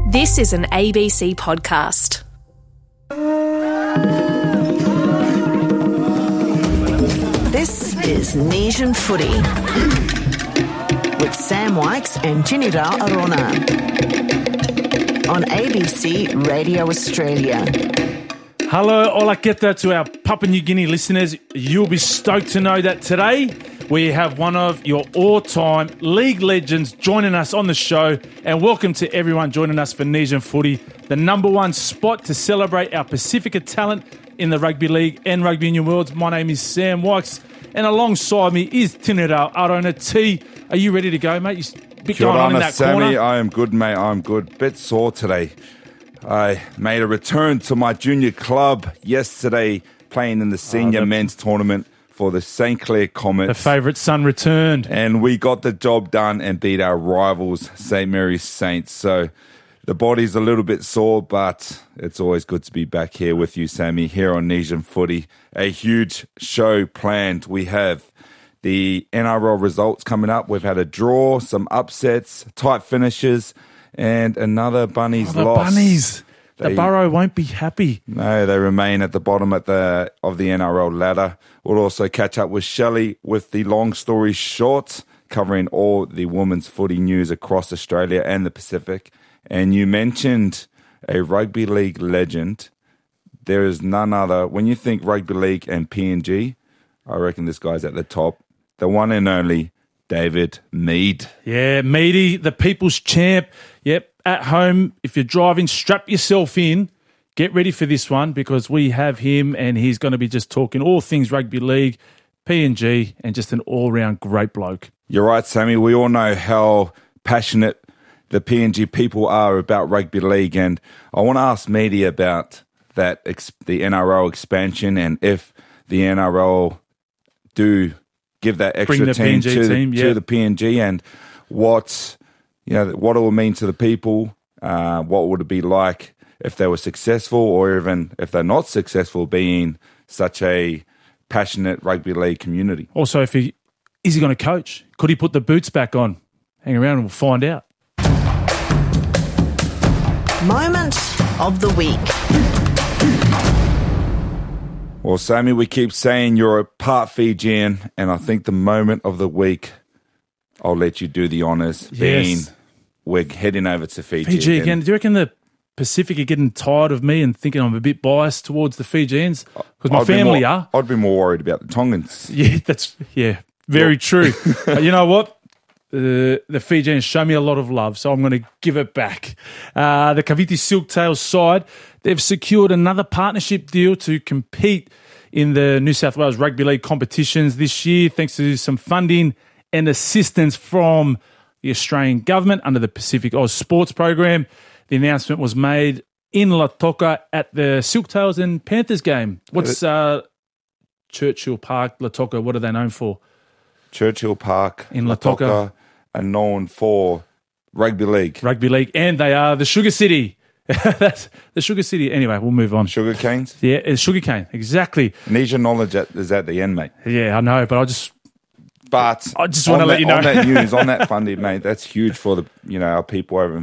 This is an ABC podcast. This is Nation Footy with Sam Wykes and Tinira Arona on ABC Radio Australia. Hello, ola keta to our Papua New Guinea listeners. You'll be stoked to know that today we have one of your all-time league legends joining us on the show. And welcome to everyone joining us for Nation Footy, the number one spot to celebrate our Pacifica talent in the rugby league and rugby union worlds. My name is Sam Wykes, and alongside me is Tinira Arona. T, are you ready to go, mate? You bit going on in that Sammy, corner. I am good, mate. I'm good. Bit sore today. I made a return to my junior club yesterday, playing in the senior men's tournament for the St. Clair Comets. The favourite son returned. And we got the job done and beat our rivals, St. Mary's Saints. So the body's a little bit sore, but it's always good to be back here with you, Sammy, here on Nation Footy. A huge show planned. We have the NRL results coming up. We've had a draw, some upsets, tight finishes, and another Bunnies The loss. Bunnies. The Burrow won't be happy. No, they remain at the bottom of the NRL ladder. We'll also catch up with Shelley with the long story short, covering all the women's footy news across Australia and the Pacific. And you mentioned a rugby league legend. There is none other. When you think rugby league and PNG, I reckon this guy's at the top. The one and only David Mead. Yeah, Meady, the people's champ. Yep, at home, if you're driving, strap yourself in. Get ready for this one because we have him and he's going to be just talking all things rugby league, PNG, and just an all-round great bloke. You're right, Sammy. We all know how passionate the PNG people are about rugby league, and I want to ask Meady about that, the NRL expansion, and if the NRL do give that extra team to the PNG, and what it will mean to the people. What would it be like if they were successful, or even if they're not successful, being such a passionate rugby league community? Also, is he going to coach? Could he put the boots back on? Hang around and we'll find out. Moment of the week. Well, Sammy, we keep saying you're a part Fijian, and I think the moment of the week, I'll let you do the honours, being we're heading over to Fiji again. Do you reckon the Pacific are getting tired of me and thinking I'm a bit biased towards the Fijians? Because my family are. I'd be more worried about the Tongans. Yeah, very true. You know what? The Fijians show me a lot of love, so I'm going to give it back. The Kaviti Silktails side, they've secured another partnership deal to compete in the New South Wales Rugby League competitions this year, thanks to some funding and assistance from the Australian government under the Pacific Oz Sports Program. The announcement was made in Lautoka at the Silktails and Panthers game. What's Churchill Park, Lautoka, what are they known for? Churchill Park in Lautoka are known for rugby league. Rugby league, and they are the Sugar City. That's the Sugar City. Anyway, we'll move on. Sugar canes? Yeah, it's sugar cane, exactly. Need your knowledge is at the end, mate. Yeah, I know, but I just want to let you know. On that news, on that funding, mate, that's huge for the our people over in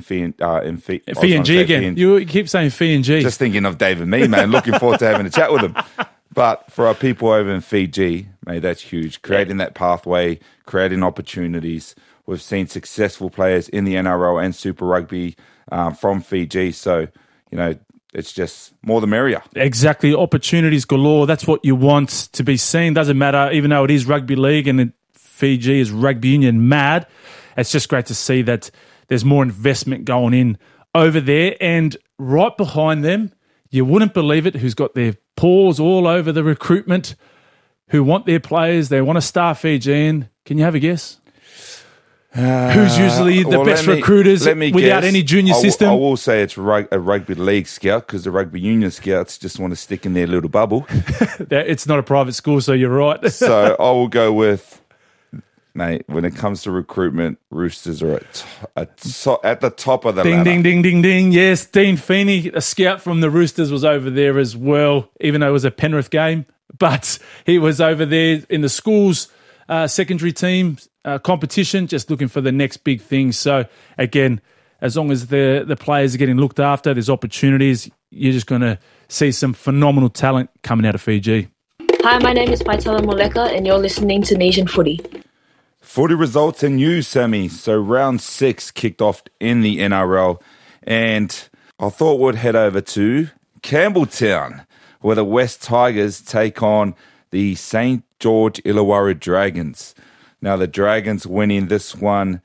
PNG again. You keep saying PNG. Just thinking of David Mead, man. Looking forward to having a chat with him. But for our people over in Fiji, mate, that's huge. Creating that pathway, creating opportunities. We've seen successful players in the NRL and Super Rugby from Fiji. So, it's just more the merrier. Exactly. Opportunities galore. That's what you want to be seen. Doesn't matter, even though it is rugby league and Fiji is rugby union mad. It's just great to see that there's more investment going in over there. And right behind them, you wouldn't believe it, who's got their paws all over the recruitment, who want their players. They want to star Fijian. Can you have a guess? Who's usually the best recruiters without any junior system? I will say it's a rugby league scout, because the rugby union scouts just want to stick in their little bubble. It's not a private school, so you're right. So I will go with, mate, when it comes to recruitment, Roosters are at the top of the ladder. Ding, ding, ding, ding. Yes, Dean Feeney, a scout from the Roosters, was over there as well, even though it was a Penrith game. But he was over there in the schools secondary team competition, just looking for the next big thing. So, again, as long as the players are getting looked after, there's opportunities, you're just going to see some phenomenal talent coming out of Fiji. Hi, my name is Paitala Moleka, and you're listening to Nation Footy. Footy results and news, Sammy. So round 6 kicked off in the NRL, and I thought we'd head over to Campbelltown, where the West Tigers take on the St. George Illawarra Dragons. Now, the Dragons winning this one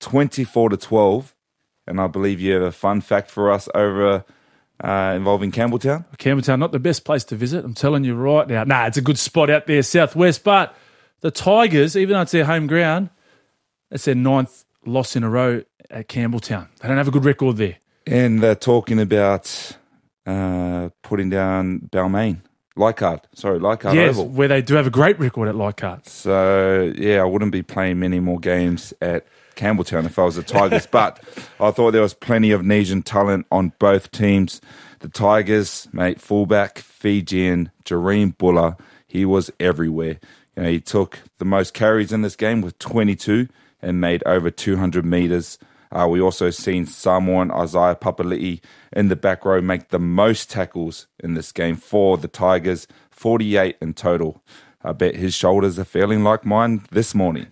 24-12, and I believe you have a fun fact for us over involving Campbelltown. Campbelltown, not the best place to visit, I'm telling you right now. Nah, it's a good spot out there, southwest, but the Tigers, even though it's their home ground, it's their 9th loss in a row at Campbelltown. They don't have a good record there. And they're talking about putting down Balmain. Leichhardt yes, Oval. Where they do have a great record at Leichhardt. So, yeah, I wouldn't be playing many more games at Campbelltown if I was the Tigers. But I thought there was plenty of Nesian talent on both teams. The Tigers, mate, fullback, Fijian, Jareem Buller, he was everywhere. You know, he took the most carries in this game with 22 and made over 200 metres. We also seen Samoan Isaiah Papali'i in the back row make the most tackles in this game for the Tigers, 48 in total. I bet his shoulders are feeling like mine this morning.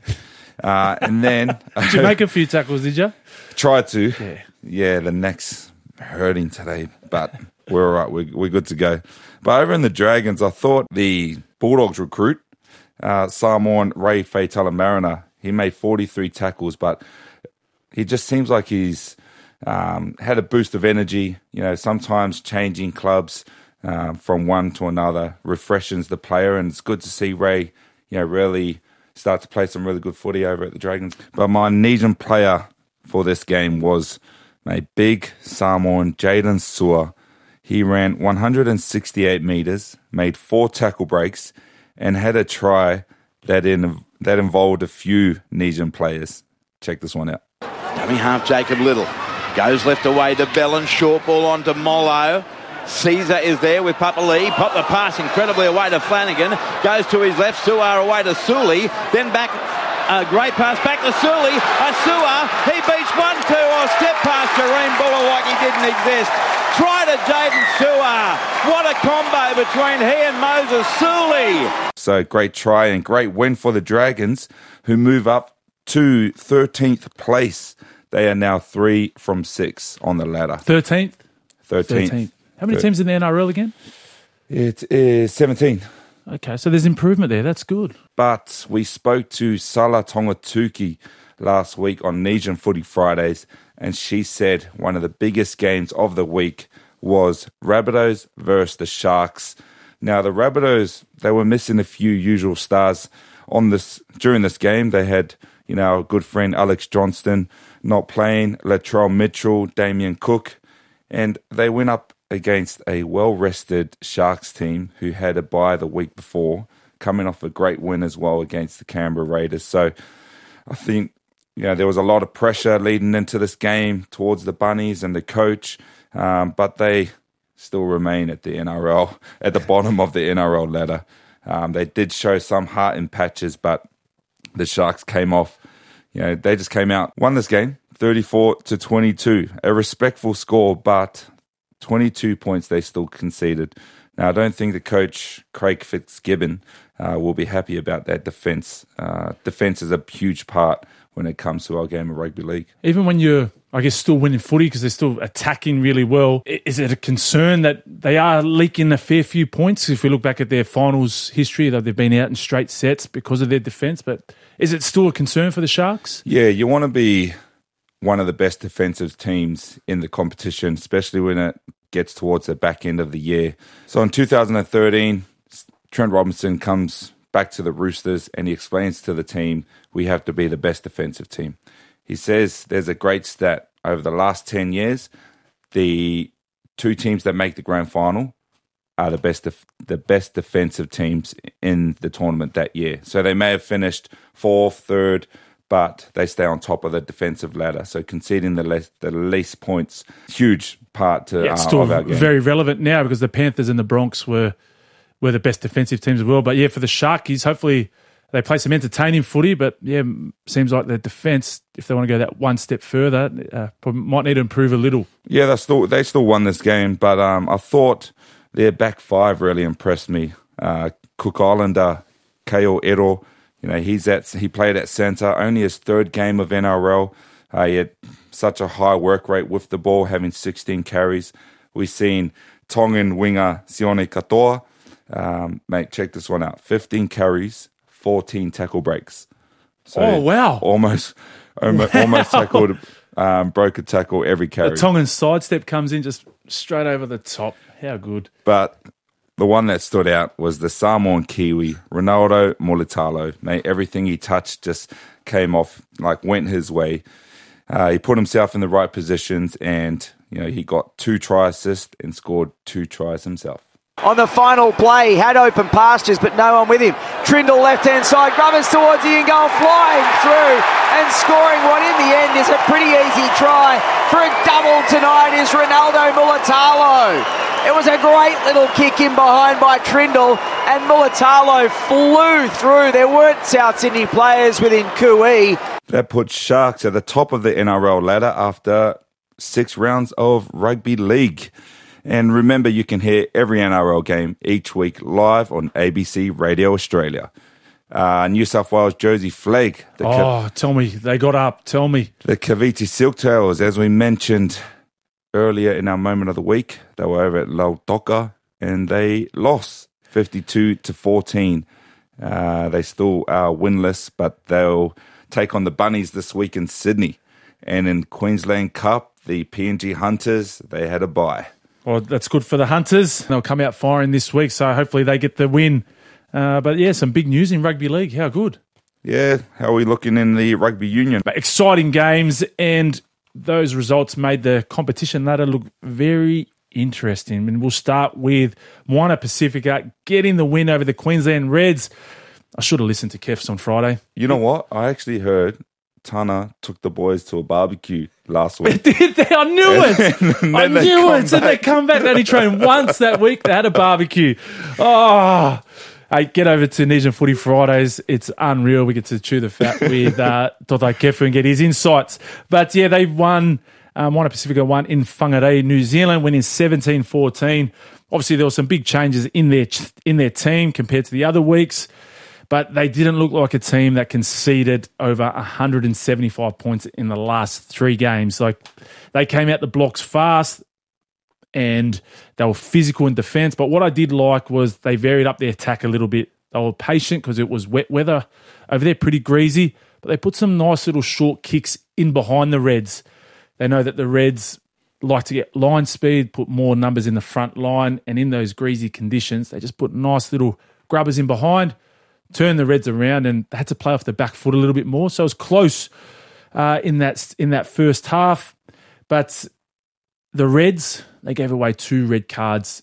And then... Did you make a few tackles, did you? Tried to. Yeah, the neck's hurting today, but we're all right. We're good to go. But over in the Dragons, I thought the Bulldogs recruit, Samoan Ray Faitala-Mariner, he made 43 tackles, but... he just seems like he's had a boost of energy. You know, sometimes changing clubs from one to another refreshes the player, and it's good to see Ray, you know, really start to play some really good footy over at the Dragons. But my Nesian player for this game was a big Samoan, Jaden Sewer. He ran 168 metres, made 4 tackle breaks, and had a try that involved a few Nesian players. Check this one out. Dummy half Jacob Little. Goes left away to Bellin. Short ball on to Mollo. Caesar is there with Papali'i. Pop the pass incredibly away to Flanagan. Goes to his left. Suar away to Suli. Then back. A great pass back to Suli. Suar. He beats 1-2 or step past Jareem Buller like he didn't exist. Try to Jaden Suar. What a combo between he and Moses Suli. So great try and great win for the Dragons, who move up to 13th place. They are now 3 from 6 on the ladder. 13th? 13th. How many teams in the NRL again? It is 17. Okay, so there's improvement there. That's good. But we spoke to Sala Tongatuki last week on Nesian Footy Fridays, and she said one of the biggest games of the week was Rabbitohs versus the Sharks. Now, the Rabbitohs, they were missing a few usual stars during this game. They had, you know, our good friend Alex Johnston not playing, Latrell Mitchell, Damien Cook, and they went up against a well-rested Sharks team who had a bye the week before, coming off a great win as well against the Canberra Raiders. So I think, you know, there was a lot of pressure leading into this game towards the Bunnies and the coach, but they still remain at the NRL, at the bottom of the NRL ladder. They did show some heart in patches, but the Sharks came off. You know, they just came out, won this game, 34-22. A respectful score, but 22 points they still conceded. Now, I don't think the coach, Craig Fitzgibbon, will be happy about that defence. Defence is a huge part when it comes to our game of rugby league. Even when you're, I guess, still winning footy because they're still attacking really well, is it a concern that they are leaking a fair few points? If we look back at their finals history, they've been out in straight sets because of their defence, but is it still a concern for the Sharks? Yeah, you want to be one of the best defensive teams in the competition, especially when it gets towards the back end of the year. So in 2013, Trent Robinson comes back to the Roosters and he explains to the team, we have to be the best defensive team. He says there's a great stat. Over the last 10 years, the 2 teams that make the grand final are the best defensive teams in the tournament that year. So they may have finished 4th, 3rd, but they stay on top of the defensive ladder. So conceding the least points, huge part to it's still of our game. Very relevant now because the Panthers and the Bronx were the best defensive teams as well. But yeah, for the Sharkies, hopefully They play some entertaining footy, but yeah, seems like their defence, if they want to go that one step further, probably might need to improve a little. Yeah, they still won this game, but I thought their back five really impressed me. Cook Islander, Kale Ero, he played at centre, only his third game of NRL. He had such a high work rate with the ball, having 16 carries. We've seen Tongan winger Sione Katoa. Mate, check this one out. 15 carries, 14 tackle breaks. So wow. Almost tackled, broke a tackle every carry. The Tongan sidestep comes in just straight over the top. How good. But the one that stood out was the Samoan Kiwi, Ronaldo Mulitalo. Mate, everything he touched just came off, went his way. He put himself in the right positions and, he got 2 try assists and scored 2 tries himself. On the final play, had open pastures, but no one with him. Trindle left-hand side, Grubbers towards the end goal, flying through and scoring what in the end is a pretty easy try for a double tonight is Ronaldo Mulitalo. It was a great little kick in behind by Trindle, and Mulitalo flew through. There weren't South Sydney players within Kui. That put Sharks at the top of the NRL ladder after 6 rounds of rugby league. And remember, you can hear every NRL game each week live on ABC Radio Australia. New South Wales Jersey Flag. Tell me. They got up. Tell me. The Cavite Silktails, as we mentioned earlier in our moment of the week, they were over at Lautoka and they lost 52-14. They still are winless, but they'll take on the Bunnies this week in Sydney. And in Queensland Cup, the PNG Hunters, they had a bye. Well, that's good for the Hunters. They'll come out firing this week, so hopefully they get the win. But yeah, some big news in rugby league. How good. Yeah, how are we looking in the rugby union? But exciting games, and those results made the competition ladder look very interesting. And we'll start with Moana Pacifica getting the win over the Queensland Reds. I should have listened to Kefs on Friday. You know what? I actually heard Tana took the boys to a barbecue last week. Did they? I knew it. I knew it. So they come back. They only trained once that week. They had a barbecue. Oh, hey, get over to Nesian Footy Fridays. It's unreal. We get to chew the fat with Totai Kefu and get his insights. But yeah, they won. Moana Pacifica won in Whangarei, New Zealand, winning 17-14. Obviously, there were some big changes in their team compared to the other weeks. But they didn't look like a team that conceded over 175 points in the last 3 games. Like, they came out the blocks fast and they were physical in defence. But what I did like was they varied up their attack a little bit. They were patient because it was wet weather over there, pretty greasy. But they put some nice little short kicks in behind the Reds. They know that the Reds like to get line speed, put more numbers in the front line. And in those greasy conditions, they just put nice little grubbers in behind, turn the Reds around, and they had to play off the back foot a little bit more. So it was close in that first half. But the Reds, they gave away 2 red cards,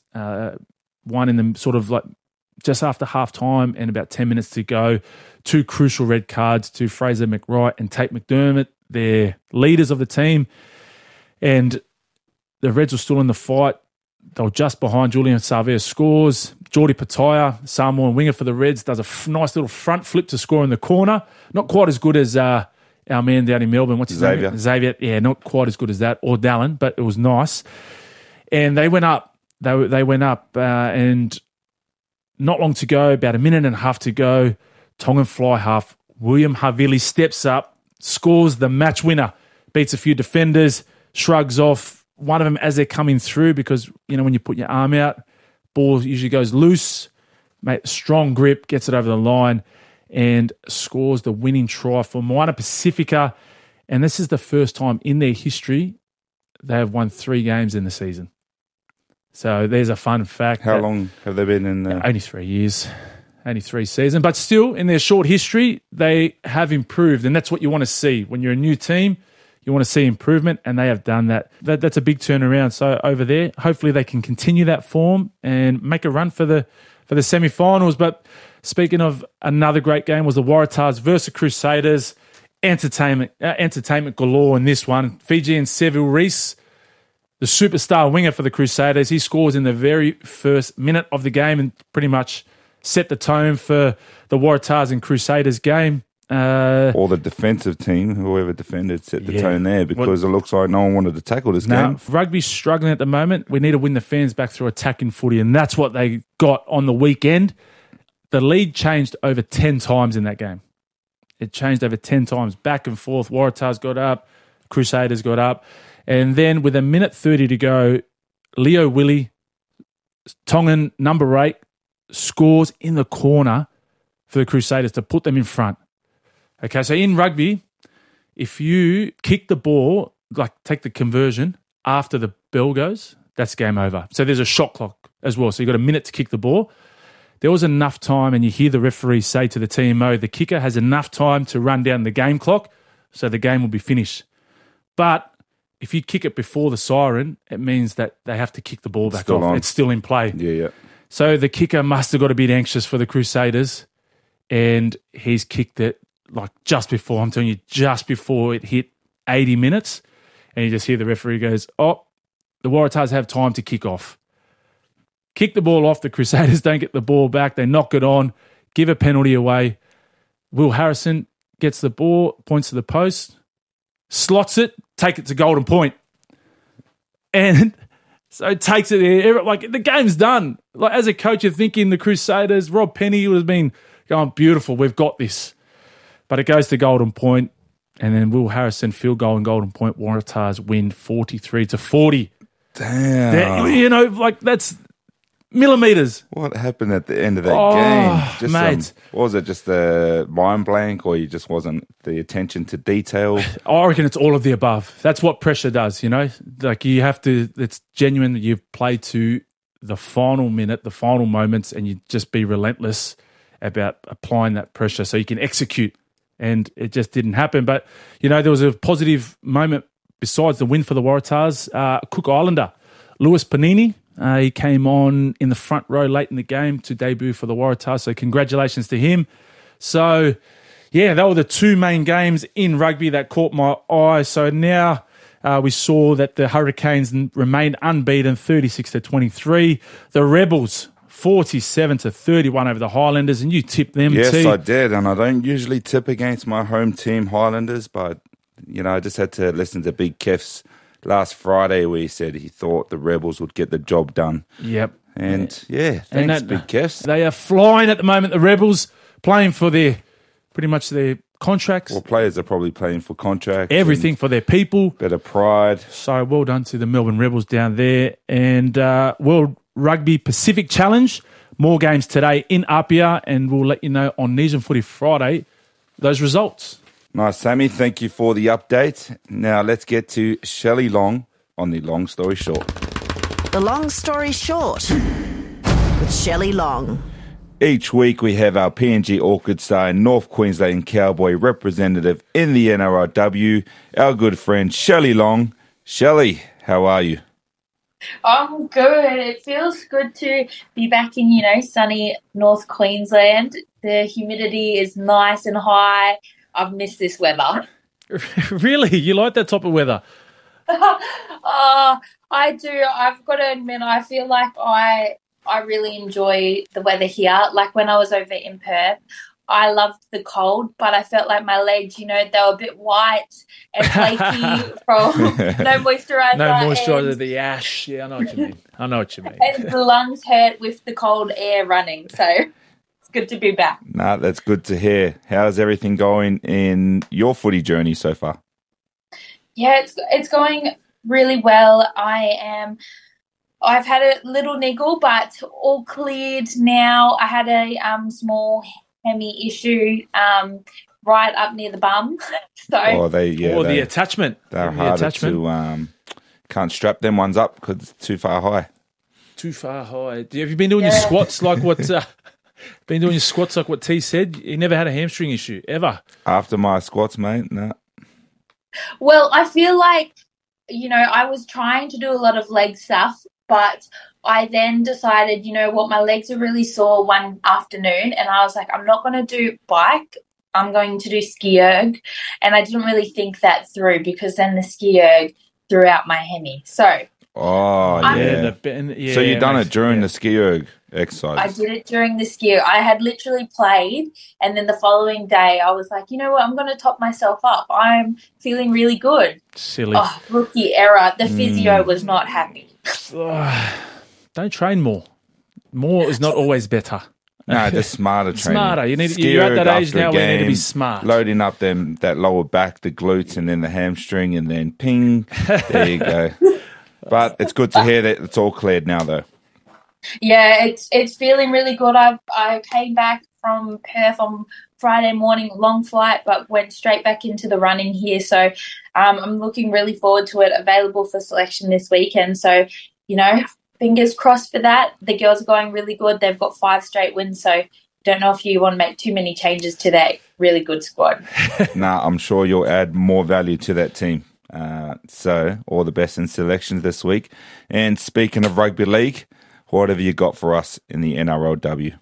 one in the sort of like just after half time and about 10 minutes to go. 2 crucial red cards to Fraser McWright and Tate McDermott, their leaders of the team. And the Reds were still in the fight. They were just behind. Julian Savea scores. Jordi Pataya, Samoan winger for the Reds, does a nice little front flip to score in the corner. Not quite as good as our man down in Melbourne. What's his name? Xavier. Yeah, not quite as good as that. Or Dallin, but it was nice. And they went up. They went up and not long to go, about a minute and a half to go. Tongan fly half William Havili steps up, scores the match winner, beats a few defenders, shrugs off one of them as they're coming through because, when you put your arm out, ball usually goes loose, mate, strong grip, gets it over the line and scores the winning try for Moana Pacifica. And this is the first time in their history they have won 3 games in the season. So there's a fun fact. How long have they been in there? Only 3 years. Only 3 seasons. But still, in their short history, they have improved. And that's what you want to see. When you're a new team, you want to see improvement, and they have done that. That's a big turnaround. So over there, hopefully they can continue that form and make a run for the semi-finals. But speaking of another great game was the Waratahs versus Crusaders. Entertainment galore in this one. Fijian Seville Reese, the superstar winger for the Crusaders, he scores in the very first minute of the game and pretty much set the tone for the Waratahs and Crusaders game. Or the defensive team, whoever defended, set the tone there because it looks like no one wanted to tackle this game. Rugby's struggling at the moment. We need to win the fans back through attacking footy, and that's what they got on the weekend. The lead changed over 10 times in that game. It changed over 10 times, back and forth. Waratahs got up, Crusaders got up. And then with 1:30 to go, Leo Willie, Tongan number 8, scores in the corner for the Crusaders to put them in front. Okay, so in rugby, if you kick the ball, like take the conversion after the bell goes, that's game over. So there's a shot clock as well. So you've got a minute to kick the ball. There was enough time, and you hear the referee say to the TMO, the kicker has enough time to run down the game clock, so the game will be finished. But if you kick it before the siren, it means that they have to kick the ball back off. It's still in play. Yeah. So the kicker must have got a bit anxious for the Crusaders, and he's kicked it like just before it hit 80 minutes, and you just hear the referee goes, the Waratahs have time to kick off. Kick the ball off, the Crusaders don't get the ball back, they knock it on, give a penalty away. Will Harrison gets the ball, points to the post, slots it, take it to Golden Point. And so takes it there. Like, the game's done. Like, as a coach, you're thinking the Crusaders, Rob Penny would have been going, beautiful, we've got this. But it goes to Golden Point, and then Will Harrison field goal and Golden Point. Waratahs win 43-40. Damn. That's millimeters. What happened at the end of that game? Just mate. Was it just the mind blank, or you just wasn't the attention to detail? I reckon it's all of the above. That's what pressure does, Like, you have to, it's genuine that you've played to the final minute, the final moments, and you just be relentless about applying that pressure so you can execute. And it just didn't happen. But, there was a positive moment besides the win for the Waratahs. Cook Islander, Lewis Panini, he came on in the front row late in the game to debut for the Waratahs. So congratulations to him. So, they were the two main games in rugby that caught my eye. So now we saw that the Hurricanes remained unbeaten, 36-23. The Rebels, 47-31 over the Highlanders, and you tipped them too. Yes, I did, and I don't usually tip against my home team, Highlanders, but, I just had to listen to Big Kef's last Friday where he said he thought the Rebels would get the job done. Yep. And, thanks, Big Kefs. They are flying at the moment, the Rebels, playing for pretty much their contracts. Well, players are probably playing for contracts. Everything for their people. Bit of pride. So well done to the Melbourne Rebels down there. And World Rugby Pacific Challenge, more games today in Apia, and we'll let you know on Nesian Footy Friday those results. Nice, Sammy. Thank you for the update. Now let's get to Shelley Long on the Long Story Short. The Long Story Short with Shelley Long. Each week we have our PNG Orchid Star and North Queensland Cowboy representative in the NRLW, our good friend Shelley Long. Shelley, how are you? I'm good. It feels good to be back in, sunny North Queensland. The humidity is nice and high. I've missed this weather. Really? You like that type of weather? I do. I've got to admit, I feel like I really enjoy the weather here. Like when I was over in Perth, I loved the cold, but I felt like my legs, they were a bit white and flaky from no moisturiser. No moisturiser, the ash. Yeah, I know what you mean. And the lungs hurt with the cold air running. So it's good to be back. Nah, that's good to hear. How's everything going in your footy journey so far? Yeah, it's going really well. I've had a little niggle, but all cleared now. I had a small hemi issue right up near the bum. So the attachment. They're harder to can't strap them ones up because it's too far high. Too far high. Have you been doing your squats like what? Been doing your squats like what T said? You never had a hamstring issue ever. After my squats, mate, no. Well, I feel like I was trying to do a lot of leg stuff. But I then decided, my legs are really sore one afternoon, and I was like, I'm not going to do bike. I'm going to do ski erg. And I didn't really think that through because then the ski erg threw out my hemi. So. Oh, yeah. So you done it during the ski erg? Exercise. I did it during the ski. I had literally played, and then the following day I was like, you know what, I'm going to top myself up. I'm feeling really good. Silly. Oh, rookie error. The physio was not happy. Don't train more. More is not always better. No, just smarter training. Smarter. You're at that age now where you need to be smart. Loading up that lower back, the glutes, and then the hamstring, and then ping. There you go. But it's good to hear that it's all cleared now, though. Yeah, it's feeling really good. I came back from Perth on Friday morning, long flight, but went straight back into the running here. So I'm looking really forward to it. Available for selection this weekend. So, fingers crossed for that. The girls are going really good. They've got 5 straight wins, so don't know if you want to make too many changes to that really good squad. Nah, I'm sure you'll add more value to that team. So all the best in selections this week. And speaking of rugby league, what have you got for us in the NRLW?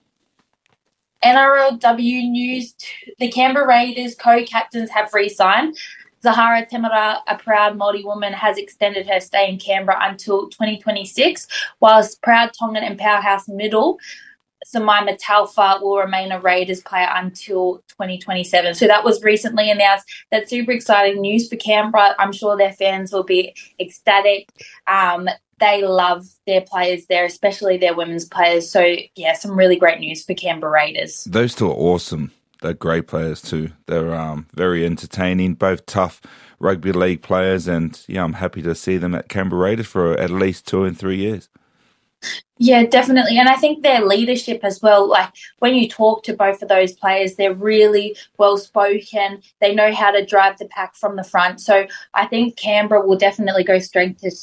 NRLW news, the Canberra Raiders co-captains have re-signed. Zahara Temara, a proud Māori woman, has extended her stay in Canberra until 2026, whilst proud Tongan and powerhouse middle Samaima Taufa will remain a Raiders player until 2027. So that was recently announced. That's super exciting news for Canberra. I'm sure their fans will be ecstatic. They love their players there, especially their women's players. So, yeah, some really great news for Canberra Raiders. Those two are awesome. They're great players too. They're very entertaining, both tough rugby league players, and I'm happy to see them at Canberra Raiders for at least 2 and 3 years. Yeah, definitely. And I think their leadership as well, like when you talk to both of those players, they're really well-spoken. They know how to drive the pack from the front. So I think Canberra will definitely go strength to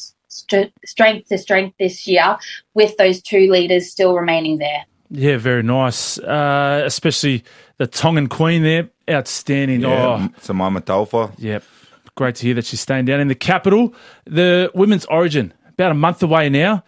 strength this year with those two leaders still remaining there. Yeah, very nice. Especially the Tongan Queen there. Outstanding. Yeah, Samaima Taufa. Yeah, great to hear that she's staying down in the capital. The Women's Origin, about a month away now.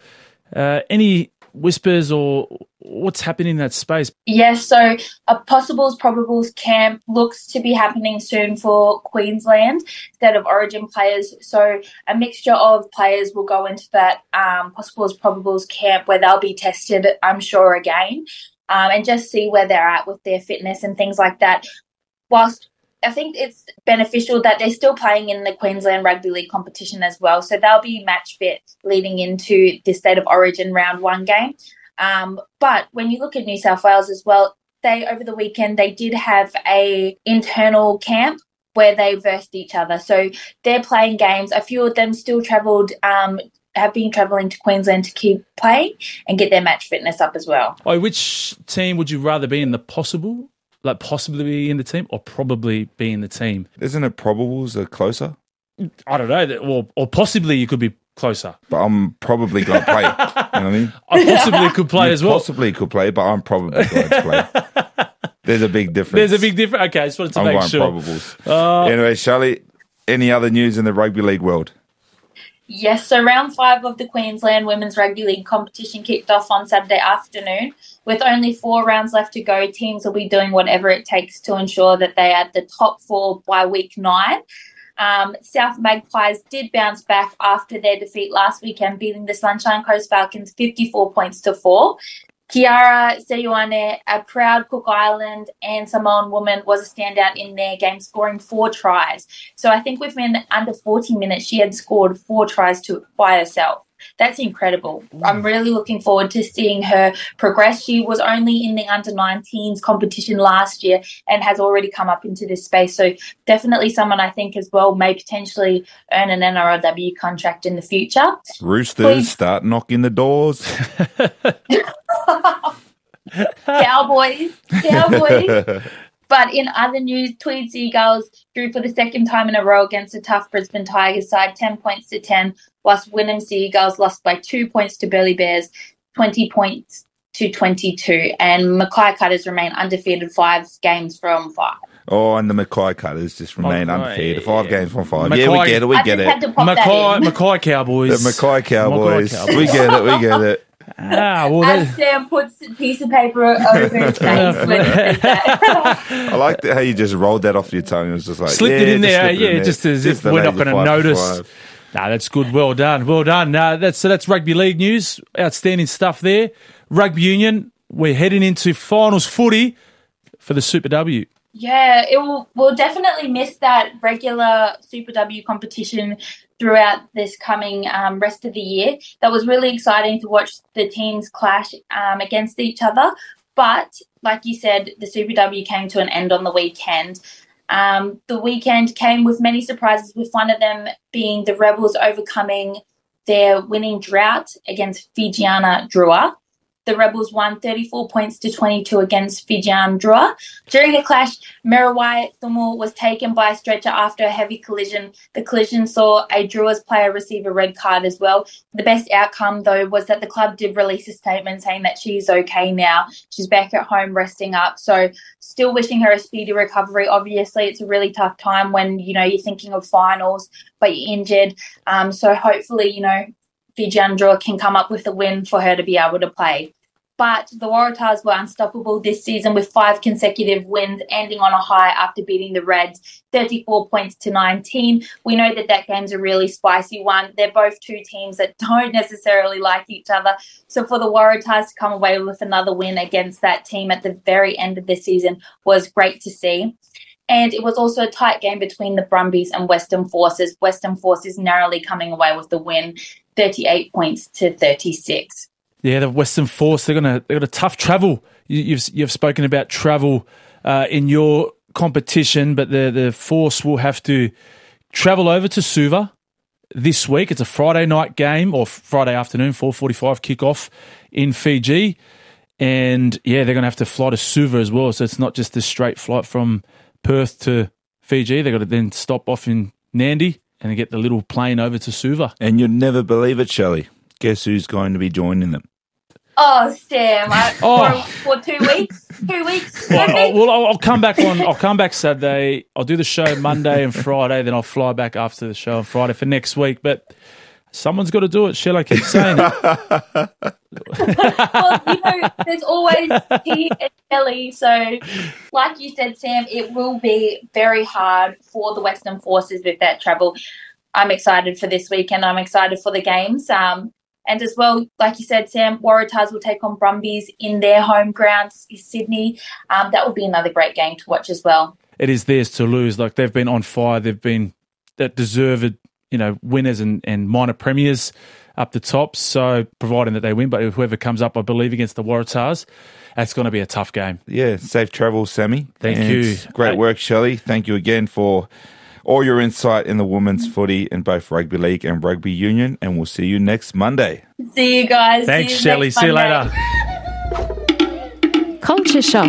Any whispers or what's happening in that space? Yes, so a possibles, probables camp looks to be happening soon for Queensland instead of Origin players. So a mixture of players will go into that possibles, probables camp where they'll be tested, I'm sure, again, and just see where they're at with their fitness and things like that. Whilst I think it's beneficial that they're still playing in the Queensland Rugby League competition as well. So they'll be match fit leading into the State of Origin round 1 game. But when you look at New South Wales as well, over the weekend, they did have a internal camp where they versed each other. So they're playing games. A few of them still have been travelling to Queensland to keep playing and get their match fitness up as well. Oh, which team would you rather be in, the possible? Like possibly be in the team or probably be in the team? Isn't it probables are closer? I don't know. Or possibly you could be closer. But I'm probably going to play. You know what I mean? I possibly could play as well. Possibly could play, but I'm probably going to play. There's a big difference. Okay, I just wanted to make sure. I'm going probables. Anyway, Shirley, any other news in the rugby league world? Yes, so round 5 of the Queensland Women's Rugby League competition kicked off on Saturday afternoon. With only 4 rounds left to go, teams will be doing whatever it takes to ensure that they are at the top 4 by week 9. South Magpies did bounce back after their defeat last weekend, beating the Sunshine Coast Falcons 54 points to 4. Kiara Seoane, a proud Cook Island and Samoan woman, was a standout in their game, scoring 4 tries. So I think within under 40 minutes, she had scored 4 tries by herself. That's incredible. I'm really looking forward to seeing her progress. She was only in the under-19s competition last year and has already come up into this space. So definitely someone I think as well may potentially earn an NRLW contract in the future. Roosters, start knocking the doors. Cowboys. But in other news, Tweed Seagulls drew for the second time in a row against the tough Brisbane Tigers side, 10 points to 10, whilst Wynnum Seagulls lost by 2 points to Burleigh Bears, 20 points to 22. And Mackay Cutters remain undefeated 5 games from 5. Oh, and the Mackay Cutters just remain undefeated. 5 games from 5. Mackay, yeah, we get it. Mackay Cowboys. The Mackay Cowboys. We get it. As Sam puts a piece of paper over his face when he says that. I like how you just rolled that off your tongue. It was just like slipped it in there, just as if we're not going to notice. Nah, that's good. Well done. Well done. That's rugby league news. Outstanding stuff there. Rugby union, we're heading into finals footy for the Super W. Yeah, we'll definitely miss that regular Super W competition throughout this coming rest of the year. That was really exciting to watch the teams clash against each other. But like you said, the Super W came to an end on the weekend. The weekend came with many surprises, with one of them being the Rebels overcoming their winning drought against Fijiana Drua. The Rebels won 34 points to 22 against Fijian Drua. During the clash, Meriwai Thumu was taken by a stretcher after a heavy collision. The collision saw a Drua's player receive a red card as well. The best outcome, though, was that the club did release a statement saying that she's okay now. She's back at home resting up. So still wishing her a speedy recovery. Obviously, it's a really tough time when, you're thinking of finals, but you're injured. So hopefully, Fijian Drua can come up with a win for her to be able to play. But the Waratahs were unstoppable this season with 5 consecutive wins, ending on a high after beating the Reds 34 points to 19. We know that game's a really spicy one. They're both two teams that don't necessarily like each other. So for the Waratahs to come away with another win against that team at the very end of the season was great to see. And it was also a tight game between the Brumbies and Western Forces. Western Forces narrowly coming away with the win, 38 points to 36. Yeah, the Western Force, they got a tough travel. You've spoken about travel in your competition, but the Force will have to travel over to Suva this week. It's a Friday night game, or Friday afternoon, 4:45 kickoff in Fiji. And yeah, they're going to have to fly to Suva as well. So it's not just a straight flight from Perth to Fiji. They've got to then stop off in Nandi and get the little plane over to Suva. And you'd never believe it, Shelley. Guess who's going to be joining them? Oh, Sam! For 2 weeks. 2 weeks. I'll come back I'll come back Saturday. I'll do the show Monday and Friday. Then I'll fly back after the show on Friday for next week. But someone's got to do it. Shall I keep saying it? Well, there's always Pete and Kelly. So, like you said, Sam, it will be very hard for the Western Forces with that travel. I'm excited for this weekend. I'm excited for the games. And as well, like you said, Sam, Waratahs will take on Brumbies in their home ground, Sydney. That will be another great game to watch as well. It is theirs to lose. Like, they've been on fire. They've been that deserved, winners and minor premiers up the top. So, providing that they win, but whoever comes up, I believe, against the Waratahs, that's going to be a tough game. Yeah, safe travels, Sammy. Thank you. Great work, Shelley. Thank you again for all your insight in the women's footy in both rugby league and rugby union, and we'll see you next Monday. See you guys. Thanks, Shelley. See you later. Culture Shock.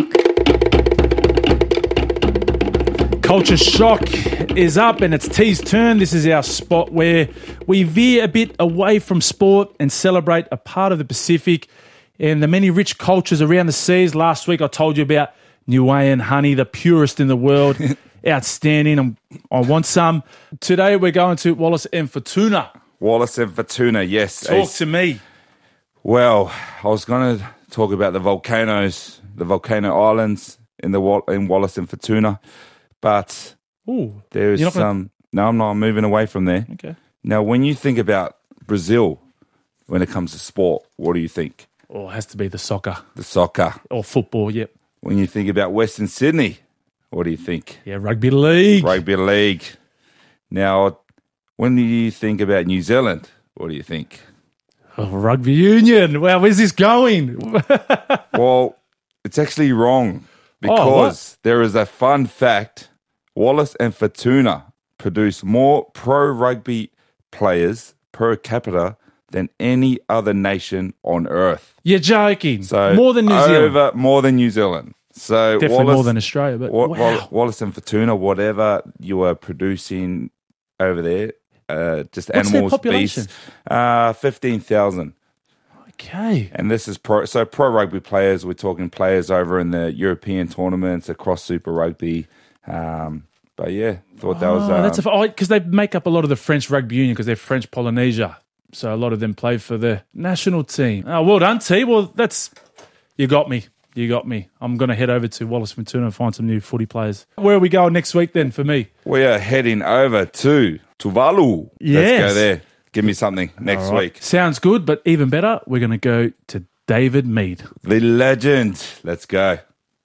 Culture Shock is up and it's T's turn. This is our spot where we veer a bit away from sport and celebrate a part of the Pacific and the many rich cultures around the seas. Last week I told you about Niuean honey, the purest in the world. Outstanding. I want some. Today we're going to Wallis and Futuna. Wallis and Futuna, yes. Talk to me. Well, I was going to talk about the volcanoes, the volcano islands in Wallis and Futuna, but there's some... No, I'm not. I'm moving away from there. Okay. Now, when you think about Brazil, when it comes to sport, what do you think? Oh, it has to be the soccer. The soccer. Or football, yep. When you think about Western Sydney, what do you think? Yeah, rugby league. Rugby league. Now, when you think about New Zealand, what do you think? Oh, rugby union. Wow, where's this going? Well, it's actually wrong because there is a fun fact. Wallis and Futuna produce more pro rugby players per capita than any other nation on earth. You're joking. So more than New Zealand. More than New Zealand. So definitely more than Australia. But wow. Wallis and Futuna, whatever you are producing over there, just what's animals, their population? Beasts, 15,000. Okay. And this is pro rugby players. We're talking players over in the European tournaments across Super Rugby. But yeah, thought that was that's because they make up a lot of the French rugby union because they're French Polynesia. So a lot of them play for the national team. Oh, well done, T. Well, you got me. You got me. I'm going to head over to Wallace Fortuna and find some new footy players. Where are we going next week then for me? We are heading over to Tuvalu. Yes. Let's go there. Give me something next week. Sounds good, but even better, we're going to go to David Mead. The legend. Let's go.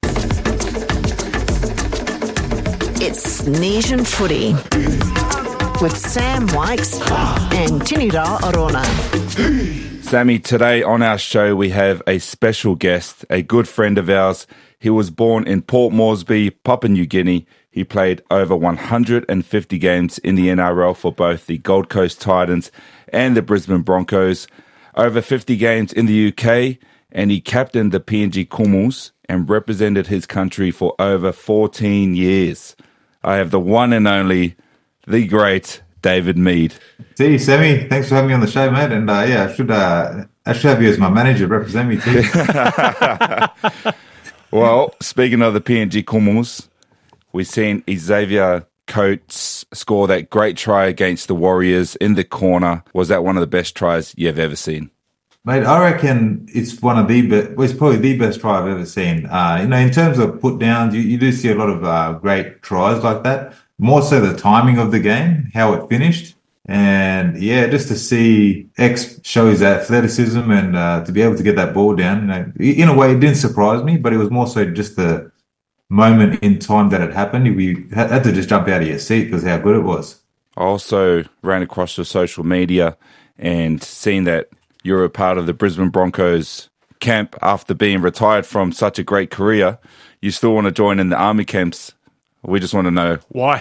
It's Nation Footy with Sam Wykes and Tinira Orona. Sammy, today on our show we have a special guest, a good friend of ours. He was born in Port Moresby, Papua New Guinea. He played over 150 games in the NRL for both the Gold Coast Titans and the Brisbane Broncos, over 50 games in the UK, and he captained the PNG Kumals and represented his country for over 14 years. I have the one and only, the great David Mead. See, Sammy, thanks for having me on the show, mate. And I should have you as my manager, represent me too. Well, speaking of the PNG Kumals, we've seen Xavier Coates score that great try against the Warriors in the corner. Was that one of the best tries you've ever seen? Mate, I reckon it's one of the best. Well, it's probably the best try I've ever seen. In terms of put downs, you do see a lot of great tries like that. More so the timing of the game, how it finished. And yeah, just to see X show his athleticism and to be able to get that ball down, in a way, it didn't surprise me, but it was more so just the moment in time that it happened. We had to just jump out of your seat because how good it was. I also ran across your social media and seen that you're a part of the Brisbane Broncos camp after being retired from such a great career. You still want to join in the army camps. We just want to know why.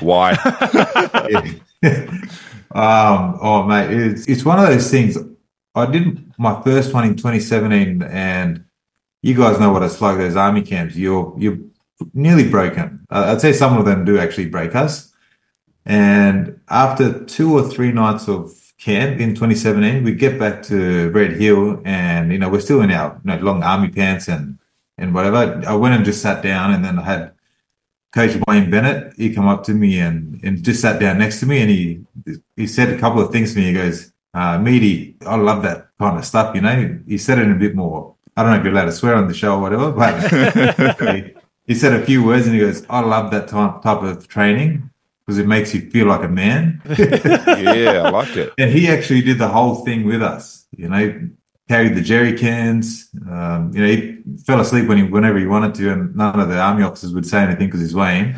Oh, mate, it's one of those things. I did my first one in 2017, and you guys know what it's like. Those army camps, you're nearly broken. I'd say some of them do actually break us. And after 2 or 3 nights of camp in 2017, we get back to Red Hill, and we're still in our long army pants and whatever. I went and just sat down, and then I had Coach Wayne Bennett, he come up to me and just sat down next to me, and he said a couple of things to me. He goes, Meaty, I love that kind of stuff, He said it in a bit more, I don't know if you're allowed to swear on the show or whatever, but he said a few words and he goes, I love that type of training because it makes you feel like a man. Yeah, I like it. And he actually did the whole thing with us, carried the jerry cans. He fell asleep whenever he wanted to, and none of the army officers would say anything because he's Wayne.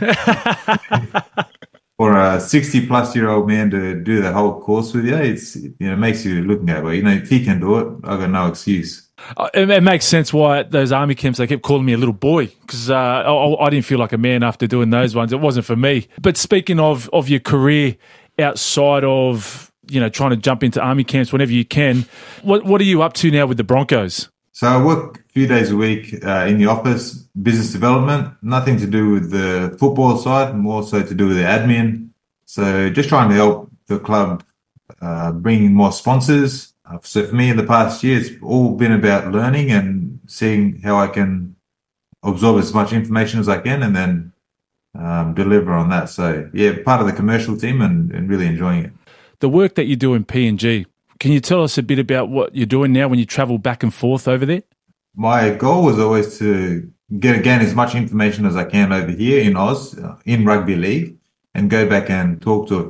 For a 60-plus-year-old man to do the whole course with you, it makes you look at it. If he can do it, I've got no excuse. It makes sense why those army camps, they kept calling me a little boy because I didn't feel like a man after doing those ones. It wasn't for me. But speaking of your career outside of trying to jump into army camps whenever you can, what are you up to now with the Broncos? So I work a few days a week in the office, business development, nothing to do with the football side, more so to do with the admin. So just trying to help the club bring in more sponsors. So for me in the past year, it's all been about learning and seeing how I can absorb as much information as I can and then deliver on that. So yeah, part of the commercial team and really enjoying it. The work that you do in PNG, can you tell us a bit about what you're doing now when you travel back and forth over there? My goal was always to gain as much information as I can over here in Oz, in rugby league, and go back and talk to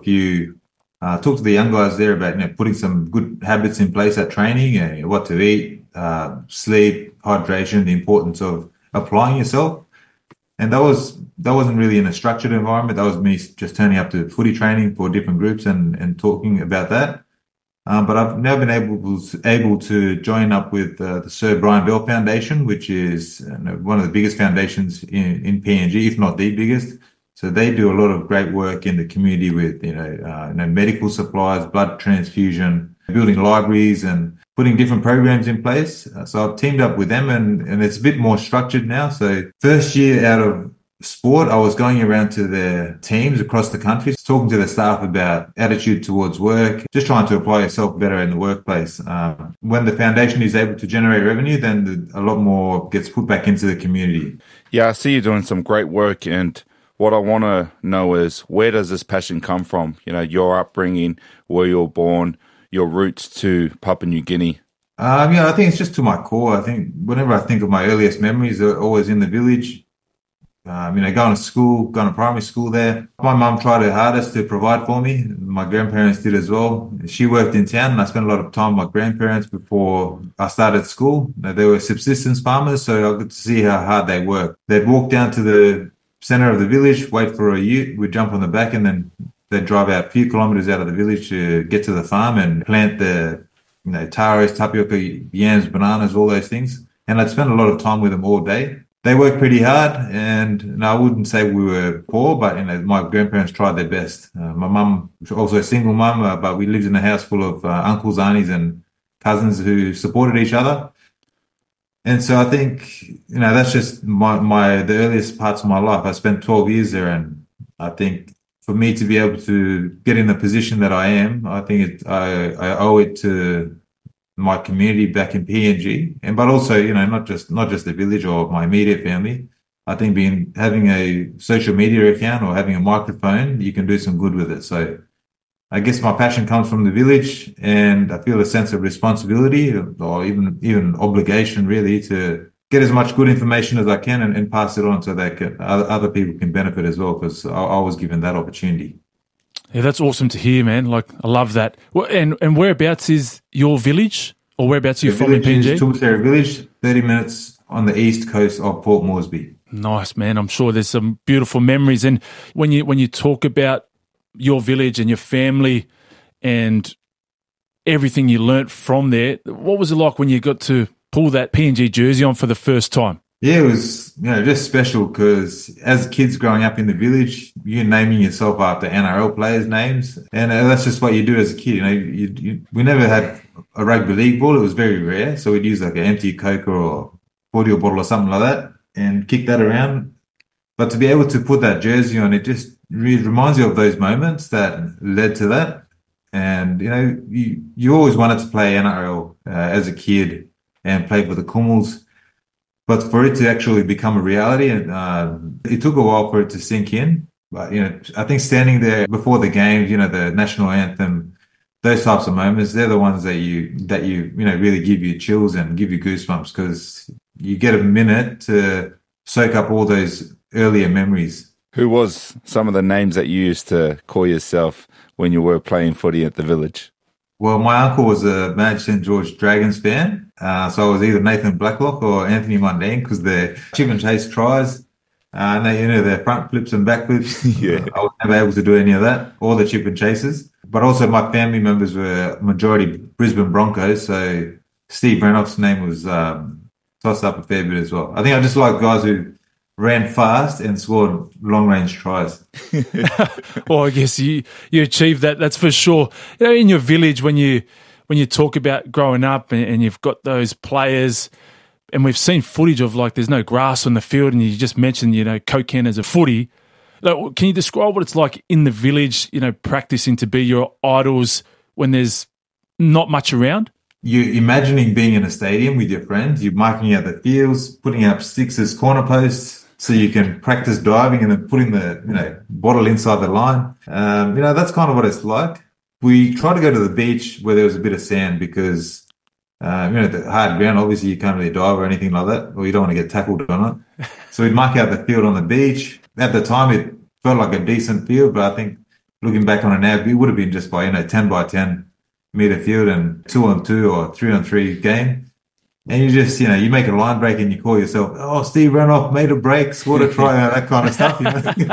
the young guys there about putting some good habits in place at training, what to eat, sleep, hydration, the importance of applying yourself. And that wasn't really in a structured environment. That was me just turning up to footy training for different groups and talking about that. But I've now been able to join up with the Sir Brian Bell Foundation, which is one of the biggest foundations in PNG, if not the biggest. So they do a lot of great work in the community with medical supplies, blood transfusion, building libraries, and putting different programs in place. So I've teamed up with them, and it's a bit more structured now. So first year out of sport, I was going around to their teams across the country, talking to the staff about attitude towards work, just trying to apply yourself better in the workplace. When the foundation is able to generate revenue, then a lot more gets put back into the community. Yeah, I see you doing some great work, and what I want to know is, where does this passion come from? Your upbringing, where you were born, your roots to Papua New Guinea. Yeah, I think it's just to my core. I think whenever I think of my earliest memories, they're always in the village. Going to school, going to primary school there. My mum tried her hardest to provide for me. My grandparents did as well. She worked in town and I spent a lot of time with my grandparents before I started school. They were subsistence farmers, so I got to see how hard they worked. They'd walk down to the center of the village, wait for a ute, we'd jump on the back and then they'd drive out a few kilometers out of the village to get to the farm and plant the taros, tapioca, yams, bananas, all those things. And I'd spend a lot of time with them all day. They worked pretty hard, and I wouldn't say we were poor, but my grandparents tried their best. My mum was also a single mum, but we lived in a house full of uncles, aunties, and cousins who supported each other. And so I think that's just the earliest parts of my life. I spent 12 years there, and I think for me to be able to get in the position that I am, I think I owe it to my community back in PNG, but also not just the village or my immediate family. I think having a social media account or having a microphone, you can do some good with it. So I guess my passion comes from the village, and I feel a sense of responsibility or even obligation really to get as much good information as I can and pass it on so that other people can benefit as well, because I was given that opportunity. Yeah, that's awesome to hear, man. Like, I love that. And whereabouts is your village, or whereabouts are you from in PNG? Tumasera Village, 30 minutes on the east coast of Port Moresby. Nice, man. I'm sure there's some beautiful memories. And when you talk about your village and your family and everything you learnt from there, what was it like when you got to pull that PNG jersey on for the first time? Yeah, it was just special because as kids growing up in the village, you're naming yourself after NRL players' names, and that's just what you do as a kid. We never had a rugby league ball; it was very rare. So we'd use like an empty Coke or cordial bottle or something like that and kick that around. But to be able to put that jersey on, it just really reminds you of those moments that led to that. And you always wanted to play NRL as a kid and play for the Kumuls. But for it to actually become a reality, it took a while for it to sink in. But, I think standing there before the games, the national anthem, those types of moments, they're the ones that really give you chills and give you goosebumps, because you get a minute to soak up all those earlier memories. Who was some of the names that you used to call yourself when you were playing footy at the village? Well, my uncle was a Madge St. George Dragons fan, so I was either Nathan Blacklock or Anthony Mundine, because they're chip and chase tries, and their front flips and back flips. Yeah. I was never able to do any of that, or the chip and chases. But also my family members were majority Brisbane Broncos, so Steve Renoff's name was tossed up a fair bit as well. I think I just like guys who ran fast and scored long-range tries. Well, I guess you achieved that, that's for sure. In your village, when you talk about growing up and you've got those players, and we've seen footage of, like, there's no grass on the field, and you just mentioned, Coke can as a footy. Like, can you describe what it's like in the village, practicing to be your idols when there's not much around? You're imagining being in a stadium with your friends, you're marking out the fields, putting up sticks as corner posts, so you can practice diving and then putting the bottle inside the line. That's kind of what it's like. We try to go to the beach where there was a bit of sand because, the hard ground, obviously you can't really dive or anything like that, or you don't want to get tackled on it. So we'd mark out the field on the beach. At the time, it felt like a decent field, but I think looking back on it now, it would have been just by, 10 by 10 meter field and 2-on-2 or 3-on-3 game. And you just, you make a line break and you call yourself, Steve Renoff made a break, scored a try, that kind of stuff,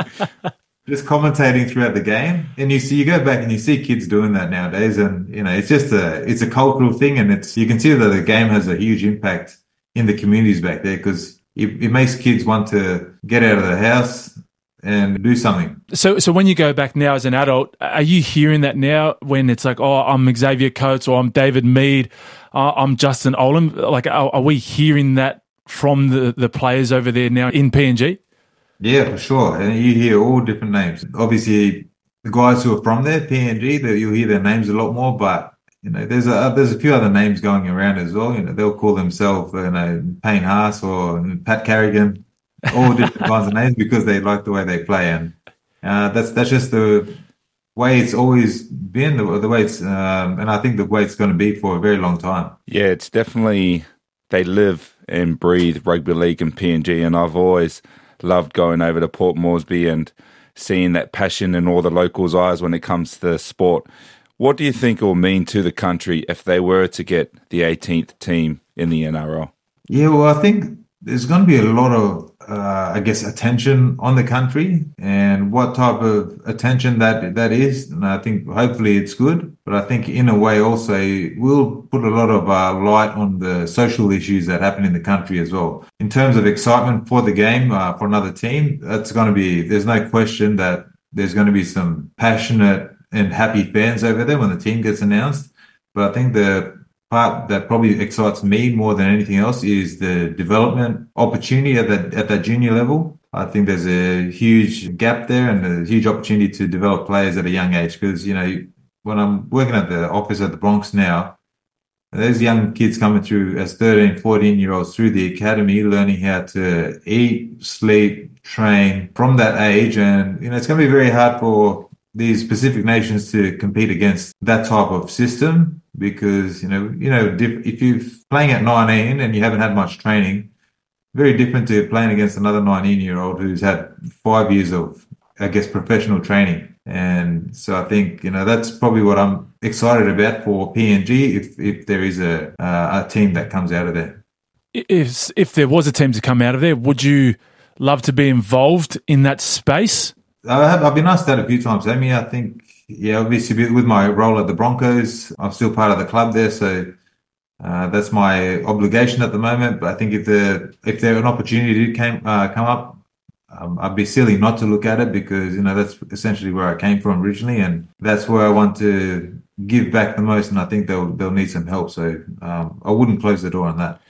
Just commentating throughout the game. And you go back and you see kids doing that nowadays, and, it's just it's a cultural thing, and you can see that the game has a huge impact in the communities back there, because it makes kids want to get out of the house and do something. So when you go back now as an adult, are you hearing that now when it's like, I'm Xavier Coates, or I'm David Mead, I'm Justin Olam? Like, are we hearing that from the players over there now in PNG? Yeah, for sure. And you hear all different names. Obviously, the guys who are from there, PNG, you'll hear their names a lot more, but there's a few other names going around as well. They'll call themselves Payne Haas or Pat Carrigan, all different kinds of names, because they like the way they play, and that's just what way it's always been, the way it's, and I think the way it's going to be for a very long time. Yeah, it's definitely, they live and breathe rugby league and PNG, and I've always loved going over to Port Moresby and seeing that passion in all the locals' eyes when it comes to the sport. What do you think it will mean to the country if they were to get the 18th team in the NRL? Yeah, well, I think there's going to be a lot of, attention on the country, and what type of attention that is. And I think hopefully it's good, but I think in a way also will put a lot of light on the social issues that happen in the country as well. In terms of excitement for the game, for another team, that's going to be, there's no question that there's going to be some passionate and happy fans over there when the team gets announced. But I think the part that probably excites me more than anything else is the development opportunity at that junior level. I think there's a huge gap there and a huge opportunity to develop players at a young age. Because, you know, when I'm working at the office at the Bronx now, there's young kids coming through as 13, 14-year-olds through the academy, learning how to eat, sleep, train from that age. And, you know, it's going to be very hard for these Pacific nations to compete against that type of system. Because, you know, if you're playing at 19 and you haven't had much training, very different to playing against another 19-year-old who's had 5 years of, I guess, professional training. And so I think, you know, that's probably what I'm excited about for PNG if there is a team that comes out of there. If there was a team to come out of there, would you love to be involved in that space? I've been asked that a few times, Amy. I think, yeah, obviously with my role at the Broncos, I'm still part of the club there, so that's my obligation at the moment. But I think if there an opportunity did come up, I'd be silly not to look at it, because, you know, that's essentially where I came from originally, and that's where I want to give back the most. And I think they'll need some help, so I wouldn't close the door on that.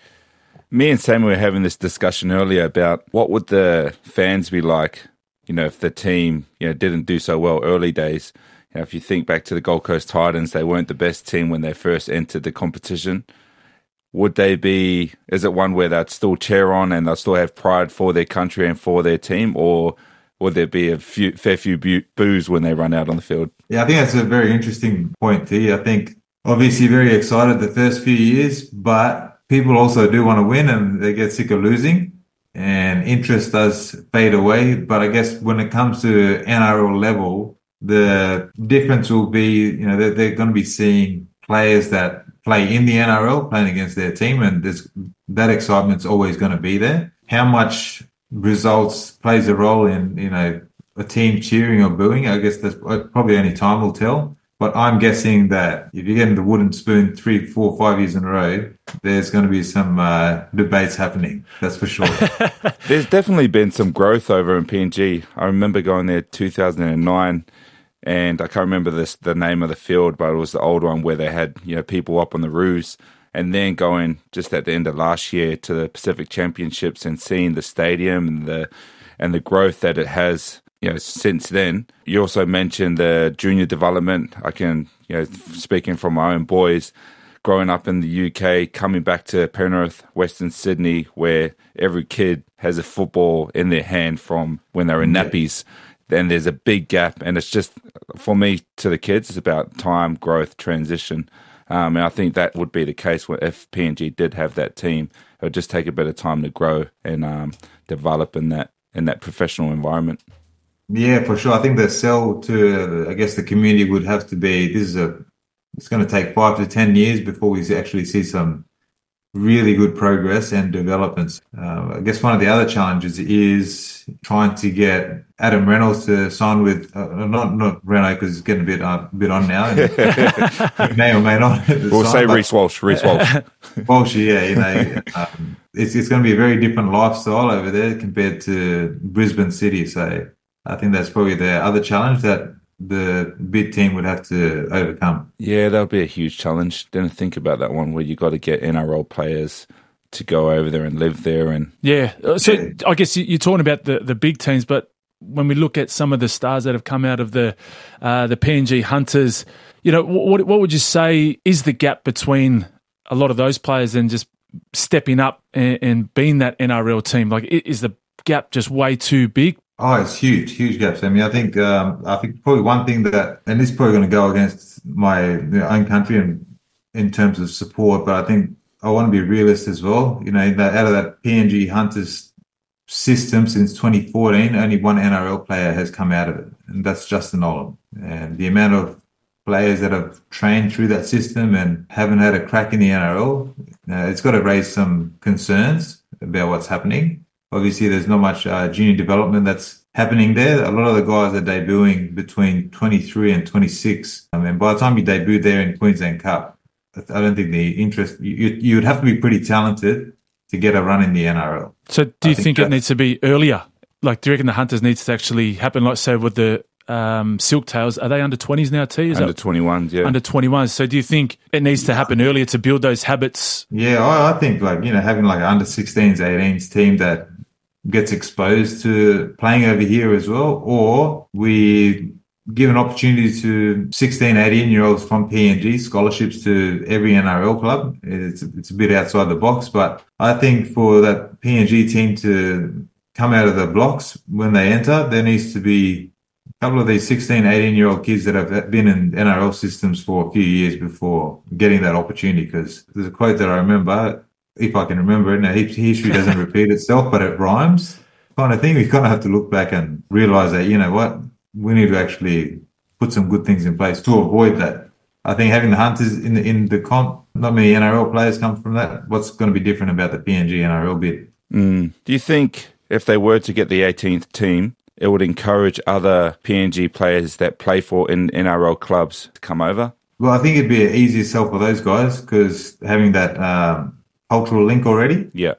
Me and Sam were having this discussion earlier about what would the fans be like, you know, if the team, you know, didn't do so well early days. You know, if you think back to the Gold Coast Titans, they weren't the best team when they first entered the competition. Would they be, is it one where they'd still cheer on and they'll still have pride for their country and for their team, or would there be a fair few boos when they run out on the field? Yeah, I think that's a very interesting point, T. I think obviously very excited the first few years, but people also do want to win and they get sick of losing, and interest does fade away. But I guess when it comes to NRL level, the difference will be, you know, they're going to be seeing players that play in the NRL playing against their team, and that excitement's always going to be there. How much results plays a role in, you know, a team cheering or booing, I guess that's probably only time will tell. But I'm guessing that if you're getting the wooden spoon 3, 4, 5 years in a row, there's going to be some debates happening. That's for sure. There's definitely been some growth over in PNG. I remember going there 2009, and I can't remember the name of the field, but it was the old one where they had, you know, people up on the roofs. And then going just at the end of last year to the Pacific Championships and seeing the stadium and the growth that it has, you know, since then. You also mentioned the junior development. I can, you know, speaking from my own boys, growing up in the UK, coming back to Penrith, Western Sydney, where every kid has a football in their hand from when they're in nappies. Then there's a big gap, and it's just, for me, to the kids, it's about time, growth, transition. And I think that would be the case if PNG did have that team. It would just take a bit of time to grow and develop in that professional environment. Yeah, for sure. I think the sell to, I guess, the community would have to be, it's going to take 5 to 10 years before we actually see some really good progress and developments. I guess one of the other challenges is trying to get Adam Reynolds to sign with, not Renault, because it's getting a bit on now. And may or may not. We'll say Reece Walsh. Walsh, yeah, you know, it's going to be a very different lifestyle over there compared to Brisbane City. So I think that's probably the other challenge that the bid team would have to overcome. Yeah, that would be a huge challenge. Didn't think about that one where you got to get NRL players to go over there and live there. And yeah, so I guess you're talking about the big teams, but when we look at some of the stars that have come out of the PNG Hunters, you know, what would you say is the gap between a lot of those players and just stepping up and being that NRL team? Like, is the gap just way too big? Oh, it's huge gaps. I mean, I think probably one thing that, and this is probably going to go against my own country and in terms of support, but I think I want to be a realist as well. You know, out of that PNG Hunters system since 2014, only one NRL player has come out of it, and that's Justin Olam. And the amount of players that have trained through that system and haven't had a crack in the NRL, it's got to raise some concerns about what's happening. Obviously, there's not much junior development that's happening there. A lot of the guys are debuting between 23 and 26. I mean, by the time you debut there in Queensland Cup, I don't think the interest, you would have to be pretty talented to get a run in the NRL. So do you think it needs to be earlier? Like, do you reckon the Hunters needs to actually happen, like, say, with the Silktails? Are they under 20s now, T? Under 21s, yeah. Under 21s. So do you think it needs to happen earlier to build those habits? Yeah, I think, like, you know, having like an under 16s, 18s team that gets exposed to playing over here as well, or we give an opportunity to 16, 18-year-olds from PNG, scholarships to every NRL club. It's a bit outside the box, but I think for that PNG team to come out of the blocks when they enter, there needs to be a couple of these 16, 18-year-old kids that have been in NRL systems for a few years before getting that opportunity. Because there's a quote that I remember, if I can remember it. Now, history doesn't repeat itself, but it rhymes kind of thing. We kind of have to look back and realize that, you know what, we need to actually put some good things in place to avoid that. I think having the Hunters in the comp, not many NRL players come from that. What's going to be different about the PNG NRL bit? Do you think if they were to get the 18th team, it would encourage other PNG players that play for in NRL clubs to come over? Well, I think it'd be an easier sell for those guys because having that cultural link already. Yeah.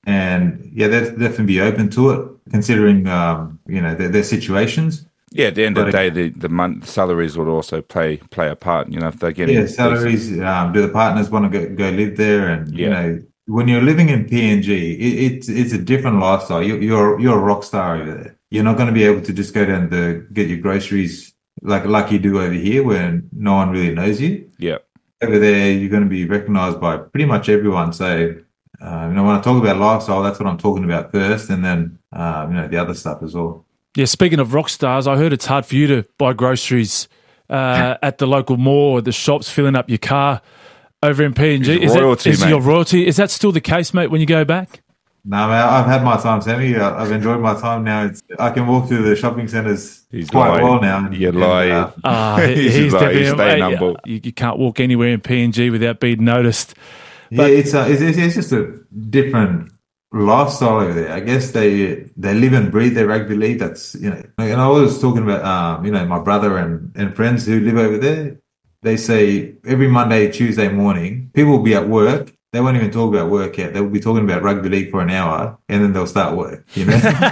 And yeah, they'd definitely be open to it, considering, you know, their situations. Yeah, at the end of the day, the month salaries would also play a part. You know, if they're getting salaries. Do the partners want to go live there? And you know, when you're living in PNG, it's a different lifestyle. You're a rock star over there. You're not going to be able to just go down to get your groceries like you do over here, where no one really knows you. Yeah, over there, you're going to be recognised by pretty much everyone. So, you know, when I talk about lifestyle, that's what I'm talking about first, and then you know, the other stuff as well. Yeah, speaking of rock stars, I heard it's hard for you to buy groceries at the local mall or the shops, filling up your car over in PNG. Is your royalty? Is that still the case, mate, when you go back? No, man, I've had my time, Sammy. I've enjoyed my time now. I can walk through the shopping centres quite well now. You're lying. He's definitely humble. You can't walk anywhere in PNG without being noticed. But it's just a different lifestyle over there. I guess they live and breathe their rugby league. That's, you know, and I was talking about you know, my brother and friends who live over there. They say every Monday, Tuesday morning, people will be at work. They won't even talk about work yet. They'll be talking about rugby league for an hour, and then they'll start work. You know.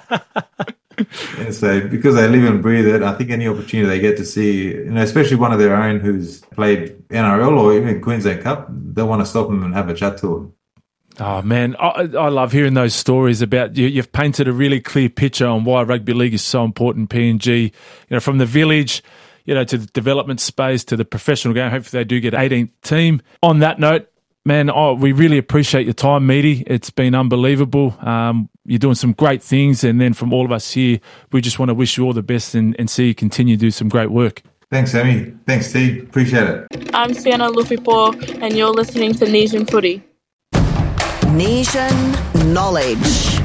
And so because they live and breathe it, I think any opportunity they get to see, you know, especially one of their own who's played NRL or even Queensland Cup, they want to stop them and have a chat to them. Oh, man, I love hearing those stories about you. You've painted a really clear picture on why rugby league is so important in PNG. You know, from the village, you know, to the development space, to the professional game. Hopefully they do get 18th team. On that note, man, we really appreciate your time, Meaty. It's been unbelievable. You're doing some great things. And then from all of us here, we just want to wish you all the best and see you continue to do some great work. Thanks, Sammy. Thanks, Steve. Appreciate it. I'm Sienna Lufipo, and you're listening to Nesian Footy. Nesian knowledge.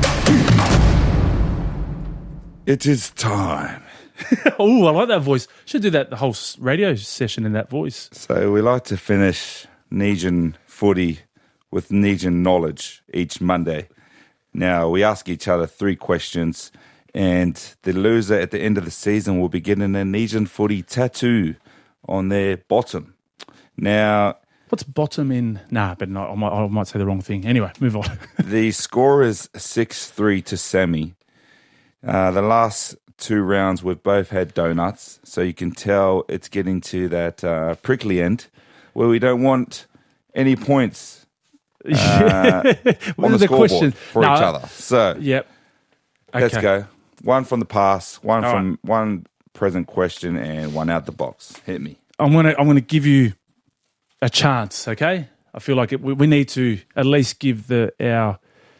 It is time. Oh, I like that voice. Should do that the whole radio session in that voice. So we like to finish Nesian Footy with Nesian knowledge each Monday. Now, we ask each other 3 questions, and the loser at the end of the season will be getting a Nesian Footy tattoo on their bottom. Now, what's bottom in? Nah, but no, I might say the wrong thing. Anyway, move on. The score is 6-3 to Sammy. The last 2 rounds, we've both had donuts, so you can tell it's getting to that prickly end where we don't want any points on the scoreboard for each other. So, yep. Okay. Let's go. 1 from the past, one present question, and 1 out the box. Hit me. I'm gonna give you a chance. Okay. I feel like we need to at least give our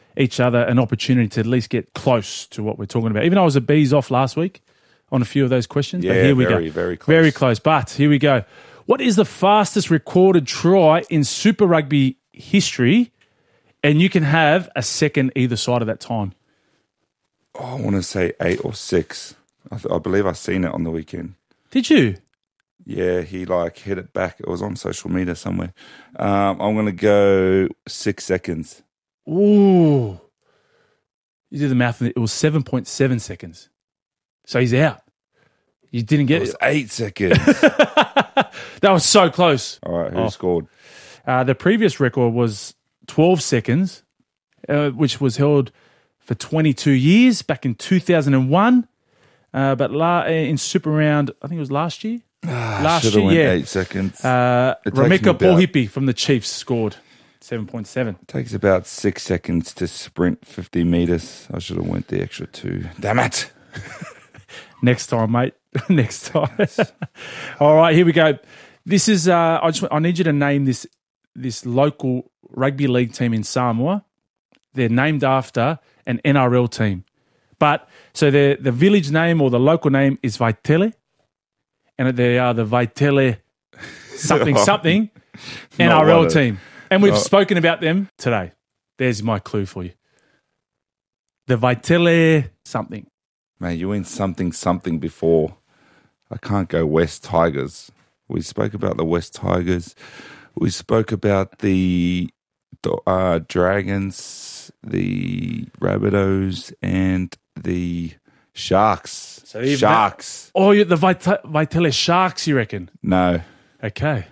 each other an opportunity to at least get close to what we're talking about. Even though I was a bees off last week on a few of those questions. Yeah, but here we very, go. very close. Very close. But here we go. What is the fastest recorded try in Super Rugby history? And you can have a second either side of that time. Oh, I want to say 8 or 6. I believe I seen it on the weekend. Did you? Yeah, he hit it back. It was on social media somewhere. I'm going to go 6 seconds. Ooh. You did the math. It was 7.7 seconds. So he's out. You didn't get It was 8 seconds. That was so close. All right, who scored? The previous record was 12 seconds, which was held for 22 years back in 2001. But in Super Round, I think it was last year. Should have went 8 seconds. Rameka Pohipi from the Chiefs scored 7.7. It takes about 6 seconds to sprint 50 metres. I should have went the extra 2. Damn it. Next time, mate. Next time. All right, here we go. This is. I need you to name this local rugby league team in Samoa. They're named after an NRL team, but so the village name or the local name is Vaitele, and they are the Vaitele something NRL team, and we've spoken about them today. There's my clue for you. The Vaitele something. Man, you went something before. I can't go West Tigers. We spoke about the West Tigers. We spoke about the Dragons, the Rabbitohs, and the Sharks. So even Sharks. The Vaitele Sharks, you reckon? No. Okay.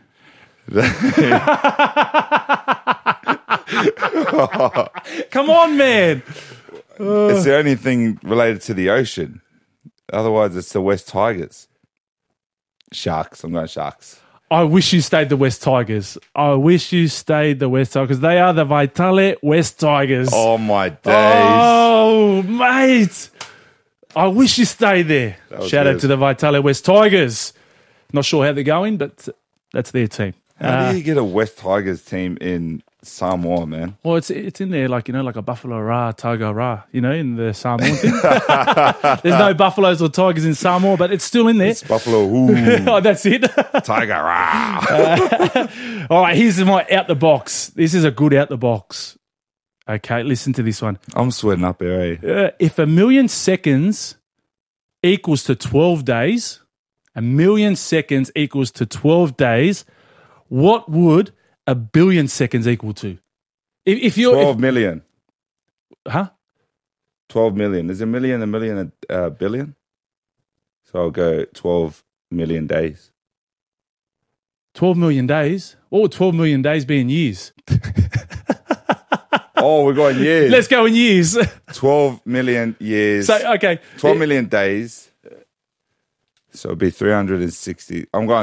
Come on, man. It's the only thing related to the ocean. Otherwise, it's the West Tigers. Sharks. I'm going Sharks. I wish you stayed the West Tigers. Because they are the Vaitele West Tigers. Oh, my days. Oh, mate. I wish you stayed there. Shout out to the Vaitele West Tigers. Not sure how they're going, but that's their team. How do you get a West Tigers team in Samoa, man? Well, it's in there, like a Buffalo Ra, Tiger Ra, in the Samoan thing. There's no buffaloes or tigers in Samoa, but it's still in there. It's Buffalo. Ooh. Oh, that's it. Tiger Ra. All right, here's my out the box. This is a good out the box. Okay, listen to this one. I'm sweating up here, eh? If 1 million seconds equals to 12 days, 1 million seconds equals to 12 days, what would 1 billion seconds equal to? If you're 12 million. Huh? 12 million. Is a million a billion? So I'll go 12 million days. 12 million days? What would 12 million days be in years? Oh, we're going years. Let's go in years. 12 million years. So, okay. 12 million days. So it'd be 360. I'm going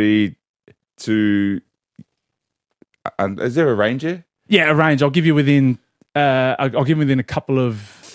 32. Is there a range here? Yeah, a range. I'll give you within. I'll give you within a couple of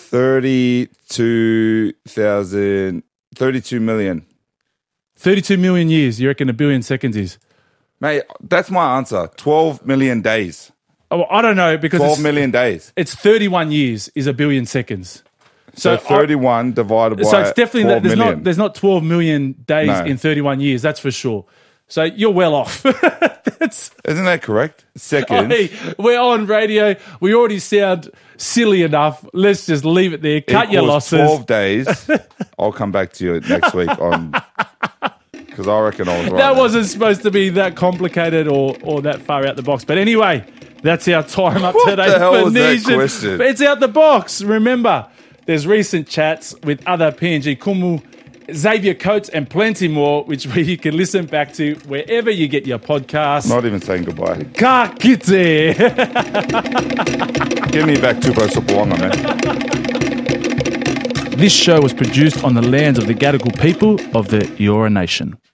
32,000. 32 million. 32 million years. You reckon 1 billion seconds is? Mate, that's my answer. 12 million days. Oh, I don't know because 12 million days. It's 31 years is 1 billion seconds. So 31 divided by so it's definitely 12 million. There's not 12 million days in 31 years. That's for sure. So you're well off. Isn't that correct? Seconds. Hey, we're on radio. We already sound silly enough. Let's just leave it there. Cut your losses. 12 days. I'll come back to you next week on because I reckon I was right. That wasn't supposed to be that complicated or that far out the box. But anyway, that's our time up today. What the hell was that question? It's out the box. Remember, there's recent chats with other PNG Kumu, Xavier Coates, and plenty more, which you can listen back to wherever you get your podcast. Not even saying goodbye. Ka kite. Give me back Tupo Sopoanga, man. This show was produced on the lands of the Gadigal people of the Eora Nation.